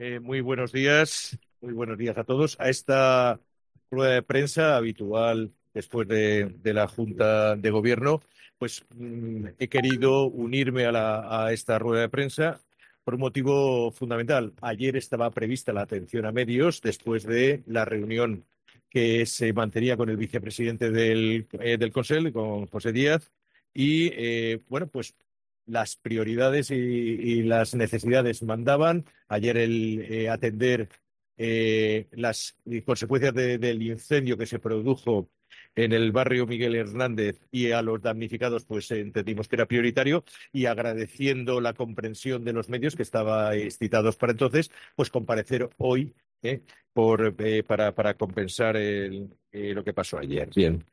Muy buenos días a todos. A esta rueda de prensa habitual después de la Junta de Gobierno, pues he querido unirme a esta rueda de prensa por un motivo fundamental. Ayer estaba prevista la atención a medios después de la reunión que se mantenía con el vicepresidente del Consell, con José Díaz, y bueno, pues las prioridades y las necesidades mandaban. Ayer el atender las consecuencias del incendio que se produjo en el barrio Miguel Hernández y a los damnificados, pues entendimos que era prioritario, y agradeciendo la comprensión de los medios que estaban citados para entonces, pues comparecer hoy para compensar lo que pasó ayer. Bien.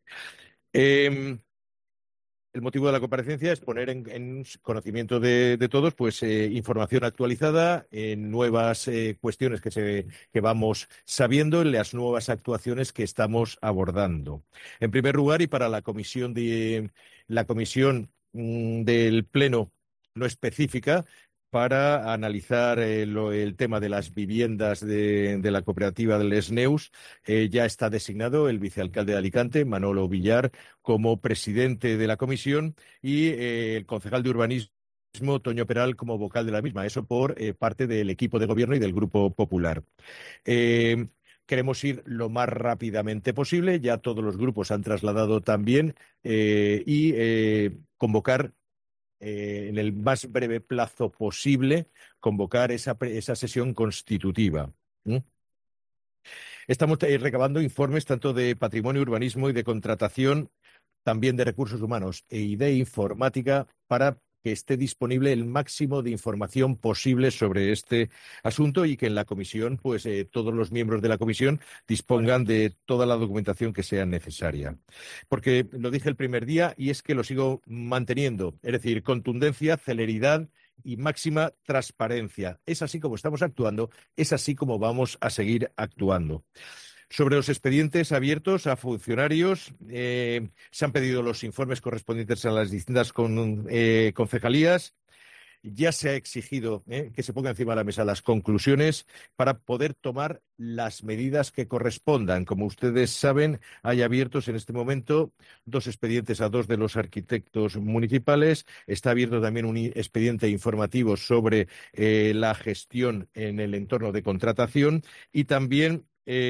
El motivo de la comparecencia es poner en conocimiento de todos, pues información actualizada en nuevas cuestiones que vamos sabiendo, en las nuevas actuaciones que estamos abordando. En primer lugar, y para la comisión del Pleno no específica, para analizar el tema de las viviendas de la cooperativa del SNEUS, ya está designado el vicealcalde de Alicante, Manolo Villar, como presidente de la comisión, y el concejal de urbanismo, Toño Peral, como vocal de la misma. Eso por parte del equipo de gobierno y del Grupo Popular. Eh, Queremos ir lo más rápidamente posible, ya todos los grupos han trasladado también, y convocar en el más breve plazo posible, convocar esa sesión constitutiva. ¿Mm? Estamos recabando informes tanto de patrimonio, urbanismo y de contratación, también de recursos humanos y de informática, para que esté disponible el máximo de información posible sobre este asunto, y que en la comisión, pues todos los miembros de la comisión dispongan de toda la documentación que sea necesaria. Porque lo dije el primer día y es que lo sigo manteniendo, es decir, contundencia, celeridad y máxima transparencia. Es así como estamos actuando, es así como vamos a seguir actuando. Sobre los expedientes abiertos a funcionarios, se han pedido los informes correspondientes a las distintas concejalías. Ya se ha exigido que se pongan encima de la mesa las conclusiones para poder tomar las medidas que correspondan. Como ustedes saben, hay abiertos en este momento dos expedientes a dos de los arquitectos municipales. Está abierto también un expediente informativo sobre la gestión en el entorno de contratación, y también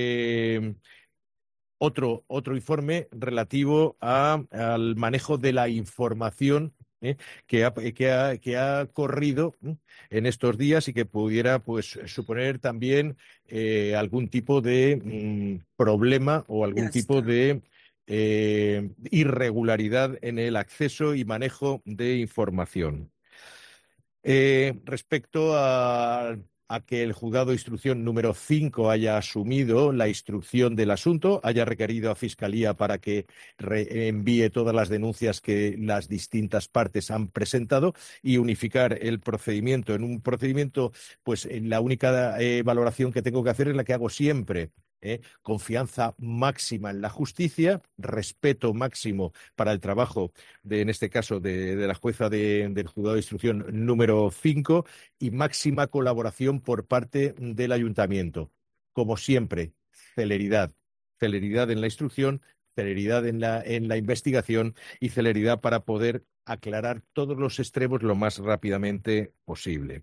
otro informe relativo al manejo de la información que ha corrido en estos días, y que pudiera, pues, suponer también algún tipo de problema o algún tipo de irregularidad en el acceso y manejo de información. Respecto a que el juzgado de instrucción número 5 haya asumido la instrucción del asunto, haya requerido a Fiscalía para que envíe todas las denuncias que las distintas partes han presentado, y unificar el procedimiento en un procedimiento, pues en la única valoración que tengo que hacer es la que hago siempre. Confianza máxima en la justicia, respeto máximo para el trabajo en este caso, de la jueza del juzgado de instrucción número 5, y máxima colaboración por parte del ayuntamiento. Como siempre, celeridad. Celeridad en la instrucción, celeridad en la investigación, y celeridad para poder aclarar todos los extremos lo más rápidamente posible.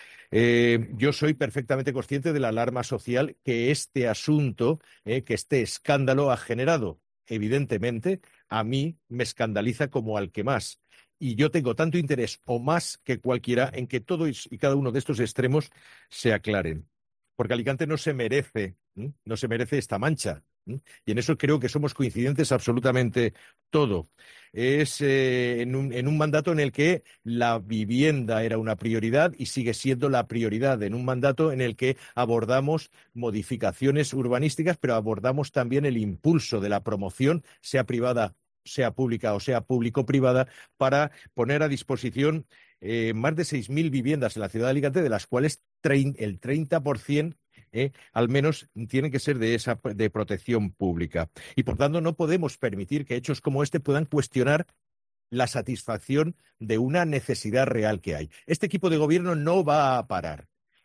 Yo soy perfectamente consciente de la alarma social que este asunto, que este escándalo ha generado. Evidentemente, a mí me escandaliza como al que más. Y yo tengo tanto interés o más que cualquiera en que todos y cada uno de estos extremos se aclaren. Porque Alicante no se merece esta mancha. Y en eso creo que somos coincidentes absolutamente todo. Es en un mandato en el que la vivienda era una prioridad y sigue siendo la prioridad, en un mandato en el que abordamos modificaciones urbanísticas, pero abordamos también el impulso de la promoción, sea privada, sea pública o sea público-privada, para poner a disposición más de 6.000 viviendas en la ciudad de Alicante, de las cuales el 30%, al menos, tienen que ser de protección pública. Y por tanto no podemos permitir que hechos como este puedan cuestionar la satisfacción de una necesidad real que hay. Este equipo de gobierno no va a parar.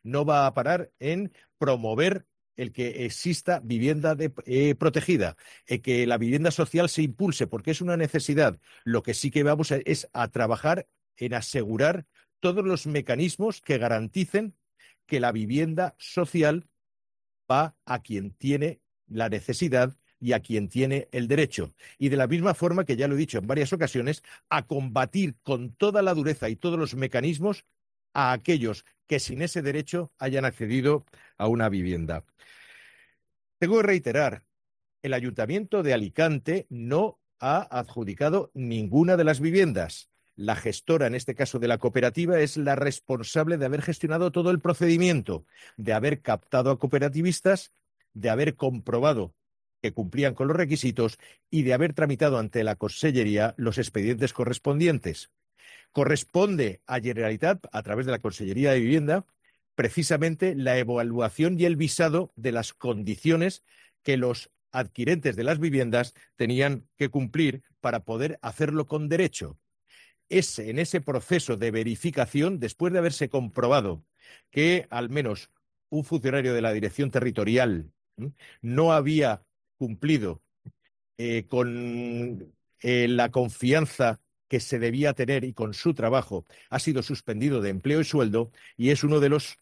no va a parar en promover el que exista vivienda protegida, que la vivienda social se impulse, porque es una necesidad. Lo que sí que vamos es a trabajar en asegurar todos los mecanismos que garanticen que la vivienda social va a quien tiene la necesidad y a quien tiene el derecho. Y de la misma forma que ya lo he dicho en varias ocasiones, a combatir con toda la dureza y todos los mecanismos a aquellos que sin ese derecho hayan accedido a una vivienda. Tengo que reiterar, el Ayuntamiento de Alicante no ha adjudicado ninguna de las viviendas. La gestora, en este caso de la cooperativa, es la responsable de haber gestionado todo el procedimiento, de haber captado a cooperativistas, de haber comprobado que cumplían con los requisitos y de haber tramitado ante la Consellería los expedientes correspondientes. Corresponde a Generalitat, a través de la Consellería de Vivienda, precisamente la evaluación y el visado de las condiciones que los adquirentes de las viviendas tenían que cumplir para poder hacerlo con derecho. Es en ese proceso de verificación, después de haberse comprobado que al menos un funcionario de la Dirección Territorial no había cumplido con la confianza que se debía tener y con su trabajo, ha sido suspendido de empleo y sueldo y es uno de los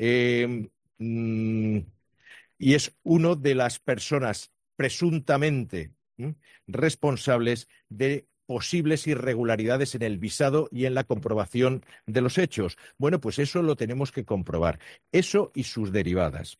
y es uno de las personas presuntamente responsables de posibles irregularidades en el visado y en la comprobación de los hechos. Bueno, pues eso lo tenemos que comprobar. Eso y sus derivadas.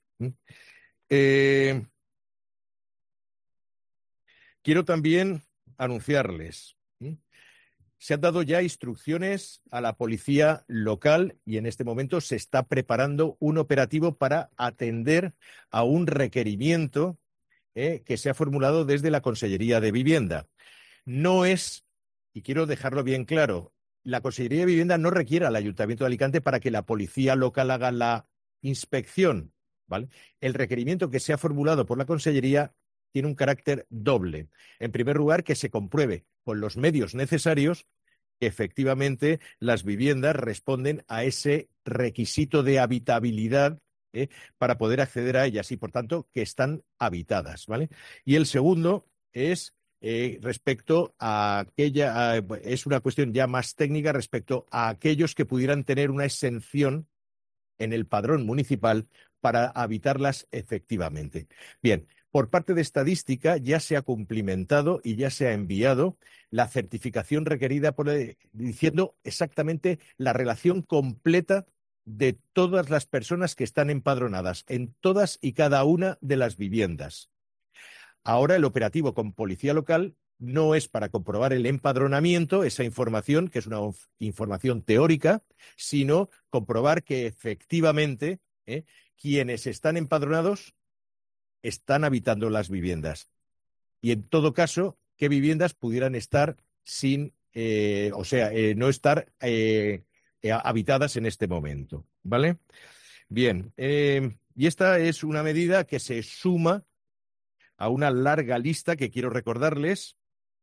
Quiero también anunciarles. Se han dado ya instrucciones a la policía local y en este momento se está preparando un operativo para atender a un requerimiento que se ha formulado desde la Consellería de Vivienda. No es, y quiero dejarlo bien claro, la Consellería de Vivienda no requiere al Ayuntamiento de Alicante para que la policía local haga la inspección, ¿vale? El requerimiento que se ha formulado por la Consellería tiene un carácter doble. En primer lugar, que se compruebe con los medios necesarios que efectivamente las viviendas responden a ese requisito de habitabilidad para poder acceder a ellas y, por tanto, que están habitadas, ¿vale? Y el segundo es respecto a aquella, es una cuestión ya más técnica respecto a aquellos que pudieran tener una exención en el padrón municipal para habitarlas efectivamente. Bien, por parte de Estadística ya se ha cumplimentado y ya se ha enviado la certificación requerida diciendo exactamente la relación completa de todas las personas que están empadronadas en todas y cada una de las viviendas. Ahora el operativo con policía local no es para comprobar el empadronamiento, esa información, que es una información teórica, sino comprobar que efectivamente quienes están empadronados están habitando las viviendas. Y en todo caso, qué viviendas pudieran estar sin, no estar habitadas en este momento, ¿vale? Bien, y esta es una medida que se suma a una larga lista que quiero recordarles.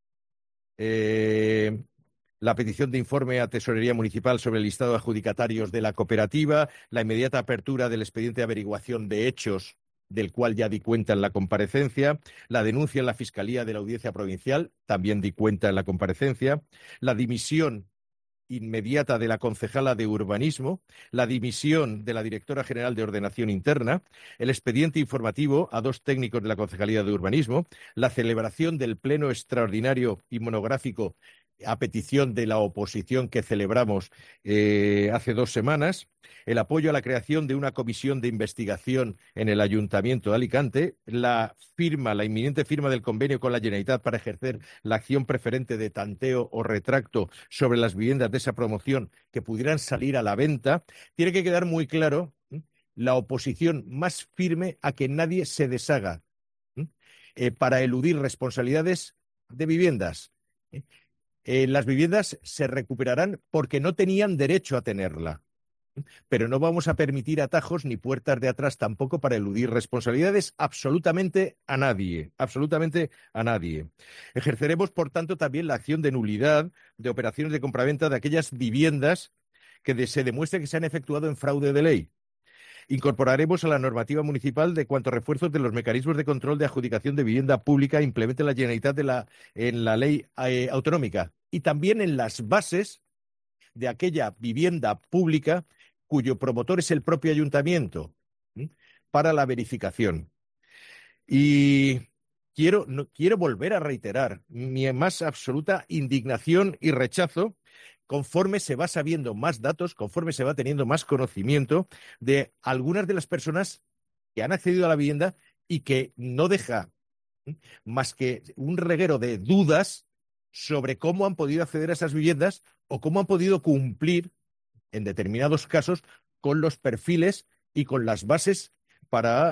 La petición de informe a Tesorería Municipal sobre el listado de adjudicatarios de la cooperativa, la inmediata apertura del expediente de averiguación de hechos, del cual ya di cuenta en la comparecencia, la denuncia en la Fiscalía de la Audiencia Provincial, también di cuenta en la comparecencia, la dimisión inmediata de la concejala de Urbanismo, la dimisión de la directora general de Ordenación Interna, el expediente informativo a 2 técnicos de la Concejalía de Urbanismo, la celebración del pleno extraordinario y monográfico a petición de la oposición que celebramos hace 2 semanas, el apoyo a la creación de una comisión de investigación en el Ayuntamiento de Alicante, la inminente firma del convenio con la Generalitat para ejercer la acción preferente de tanteo o retracto sobre las viviendas de esa promoción que pudieran salir a la venta. Tiene que quedar muy claro la oposición más firme a que nadie se deshaga para eludir responsabilidades de viviendas. Las viviendas se recuperarán porque no tenían derecho a tenerla. Pero no vamos a permitir atajos ni puertas de atrás tampoco para eludir responsabilidades absolutamente a nadie, absolutamente a nadie. Ejerceremos, por tanto, también la acción de nulidad de operaciones de compraventa de aquellas viviendas que se demuestre que se han efectuado en fraude de ley. Incorporaremos a la normativa municipal de cuantos refuerzos de los mecanismos de control de adjudicación de vivienda pública implemente la Generalitat en la ley autonómica y también en las bases de aquella vivienda pública cuyo promotor es el propio ayuntamiento, ¿sí?, para la verificación. Y quiero volver a reiterar mi más absoluta indignación y rechazo conforme se va sabiendo más datos, conforme se va teniendo más conocimiento de algunas de las personas que han accedido a la vivienda y que no deja más que un reguero de dudas sobre cómo han podido acceder a esas viviendas o cómo han podido cumplir, en determinados casos, con los perfiles y con las bases para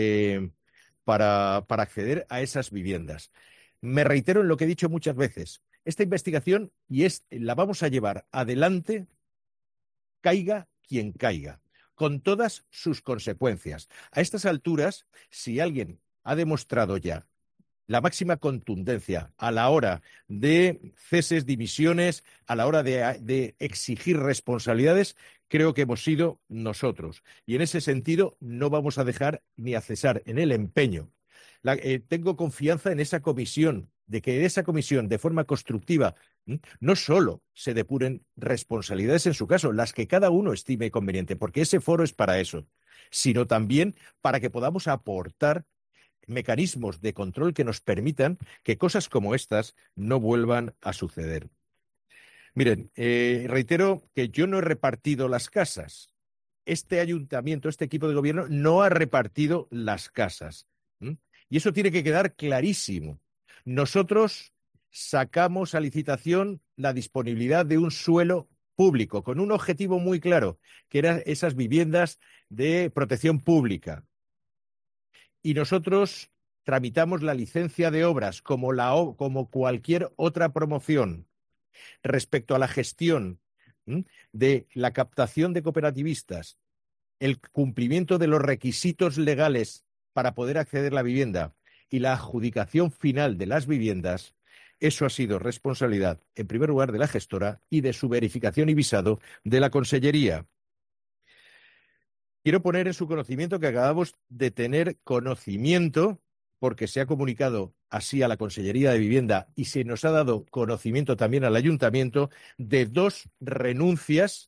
acceder a esas viviendas. Me reitero en lo que he dicho muchas veces. Esta investigación la vamos a llevar adelante, caiga quien caiga, con todas sus consecuencias. A estas alturas, si alguien ha demostrado ya la máxima contundencia a la hora de ceses, dimisiones, a la hora de exigir responsabilidades, creo que hemos sido nosotros. Y en ese sentido no vamos a dejar ni a cesar en el empeño. Tengo confianza en esa comisión, de que esa comisión, de forma constructiva, no solo se depuren responsabilidades en su caso, las que cada uno estime conveniente, porque ese foro es para eso, sino también para que podamos aportar mecanismos de control que nos permitan que cosas como estas no vuelvan a suceder. Miren, reitero que yo no he repartido las casas. Este ayuntamiento, este equipo de gobierno, no ha repartido las casas. Y eso tiene que quedar clarísimo. Nosotros sacamos a licitación la disponibilidad de un suelo público con un objetivo muy claro, que eran esas viviendas de protección pública. Y nosotros tramitamos la licencia de obras como cualquier otra promoción. Respecto a la gestión de la captación de cooperativistas, el cumplimiento de los requisitos legales para poder acceder a la vivienda y la adjudicación final de las viviendas, eso ha sido responsabilidad, en primer lugar, de la gestora y de su verificación y visado de la Consellería. Quiero poner en su conocimiento que acabamos de tener conocimiento, porque se ha comunicado así a la Consellería de Vivienda y se nos ha dado conocimiento también al Ayuntamiento de dos renuncias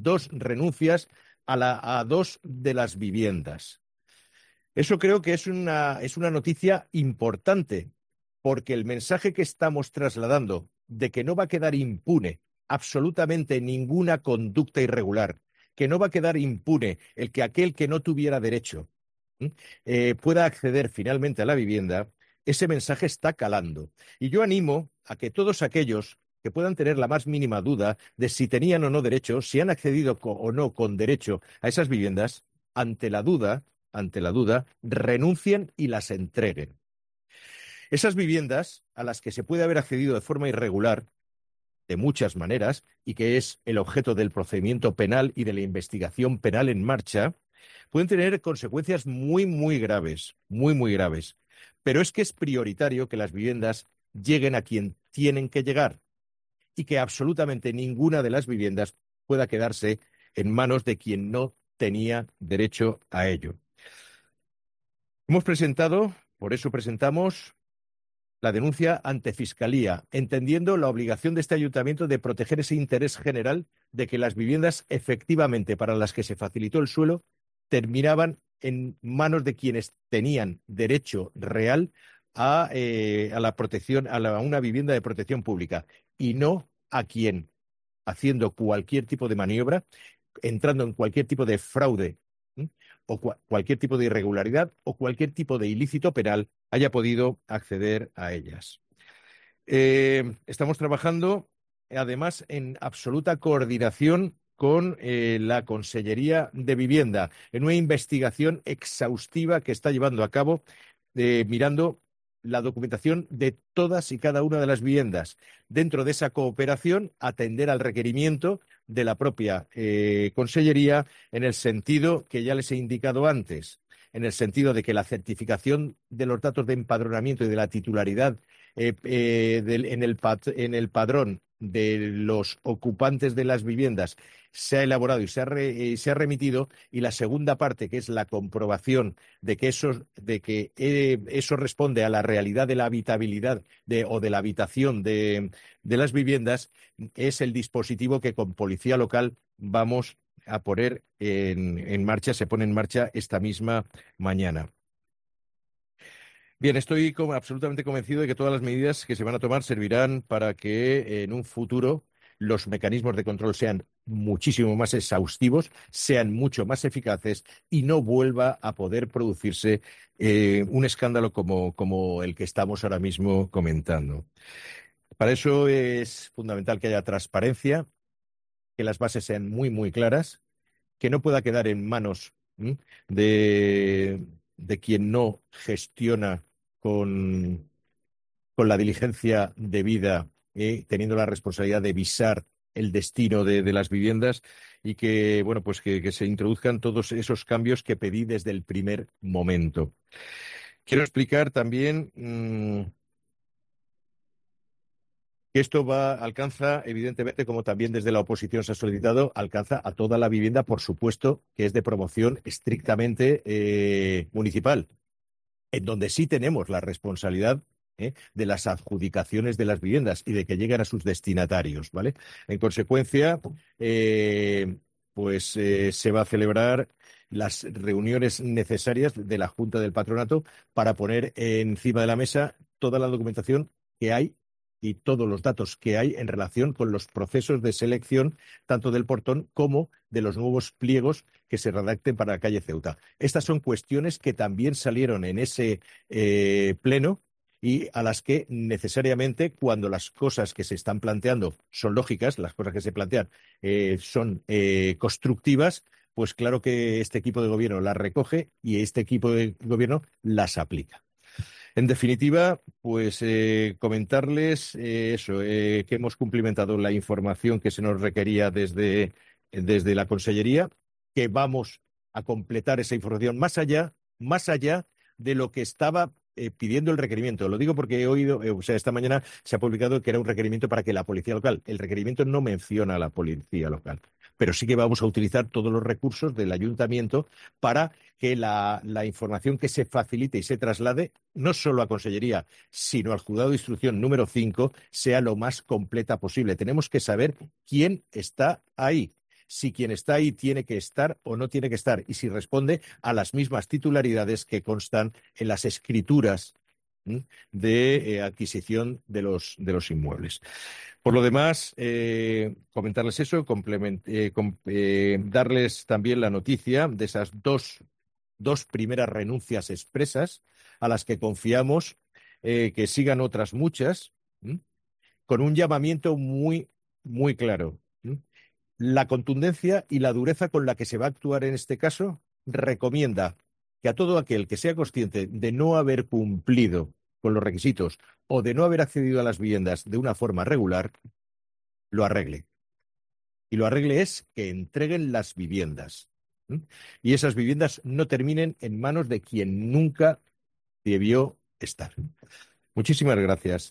a dos de las viviendas. Eso creo que es una noticia importante, porque el mensaje que estamos trasladando de que no va a quedar impune absolutamente ninguna conducta irregular, que no va a quedar impune el que aquel que no tuviera derecho pueda acceder finalmente a la vivienda, ese mensaje está calando. Y yo animo a que todos aquellos que puedan tener la más mínima duda de si tenían o no derecho, si han accedido o no con derecho a esas viviendas, ante la duda, renuncien y las entreguen. Esas viviendas a las que se puede haber accedido de forma irregular, de muchas maneras, y que es el objeto del procedimiento penal y de la investigación penal en marcha, pueden tener consecuencias muy, muy graves, muy, muy graves. Pero es que es prioritario que las viviendas lleguen a quien tienen que llegar y que absolutamente ninguna de las viviendas pueda quedarse en manos de quien no tenía derecho a ello. Por eso presentamos la denuncia ante Fiscalía, entendiendo la obligación de este ayuntamiento de proteger ese interés general de que las viviendas efectivamente para las que se facilitó el suelo terminaban en manos de quienes tenían derecho real a la protección, a una vivienda de protección pública, y no a quien, haciendo cualquier tipo de maniobra, entrando en cualquier tipo de fraude o cualquier tipo de irregularidad o cualquier tipo de ilícito penal, haya podido acceder a ellas. Estamos trabajando, además, en absoluta coordinación con la Consellería de Vivienda, en una investigación exhaustiva que está llevando a cabo, mirando la documentación de todas y cada una de las viviendas. Dentro de esa cooperación, atender al requerimiento de la propia Consellería en el sentido que ya les he indicado antes, en el sentido de que la certificación de los datos de empadronamiento y de la titularidad en el padrón de los ocupantes de las viviendas se ha elaborado y se ha remitido, y la segunda parte, que es la comprobación de que eso responde a la realidad de la habitabilidad o de la habitación de las viviendas, es el dispositivo que con Policía Local vamos a poner en marcha, se pone en marcha esta misma mañana. Bien, estoy absolutamente convencido de que todas las medidas que se van a tomar servirán para que en un futuro los mecanismos de control sean muchísimo más exhaustivos, sean mucho más eficaces y no vuelva a poder producirse un escándalo como el que estamos ahora mismo comentando. Para eso es fundamental que haya transparencia, que las bases sean muy, muy claras, que no pueda quedar en manos de, de quien no gestiona con, con la diligencia debida, teniendo la responsabilidad de visar el destino de las viviendas, y que, bueno, pues que se introduzcan todos esos cambios que pedí desde el primer momento. Quiero explicar también que esto alcanza, evidentemente, como también desde la oposición se ha solicitado, alcanza a toda la vivienda, por supuesto, que es de promoción estrictamente municipal, en donde sí tenemos la responsabilidad de las adjudicaciones de las viviendas y de que lleguen a sus destinatarios, ¿vale? En consecuencia, se va a celebrar las reuniones necesarias de la Junta del Patronato para poner encima de la mesa toda la documentación que hay y todos los datos que hay en relación con los procesos de selección, tanto del portón como de los nuevos pliegos que se redacten para la calle Ceuta. Estas son cuestiones que también salieron en ese pleno, y a las que necesariamente, cuando las cosas que se están planteando son lógicas, las cosas que se plantean son constructivas, pues claro que este equipo de gobierno las recoge y este equipo de gobierno las aplica. En definitiva, pues comentarles que hemos cumplimentado la información que se nos requería desde la Consellería, que vamos a completar esa información más allá de lo que estaba pidiendo el requerimiento. Lo digo porque he oído, esta mañana se ha publicado que era un requerimiento para que la Policía Local. El requerimiento no menciona a la Policía Local, pero sí que vamos a utilizar todos los recursos del ayuntamiento para que la información que se facilite y se traslade, no solo a Consellería, sino al Juzgado de Instrucción número 5, sea lo más completa posible. Tenemos que saber quién está ahí, si quien está ahí tiene que estar o no tiene que estar, y si responde a las mismas titularidades que constan en las escrituras de adquisición de los inmuebles. Por lo demás, comentarles eso, darles también la noticia de esas dos primeras renuncias expresas, a las que confiamos que sigan otras muchas, con un llamamiento muy, muy claro. La contundencia y la dureza con la que se va a actuar en este caso recomienda que a todo aquel que sea consciente de no haber cumplido con los requisitos o de no haber accedido a las viviendas de una forma regular, lo arregle. Y lo arregle es que entreguen las viviendas. Y esas viviendas no terminen en manos de quien nunca debió estar. Muchísimas gracias.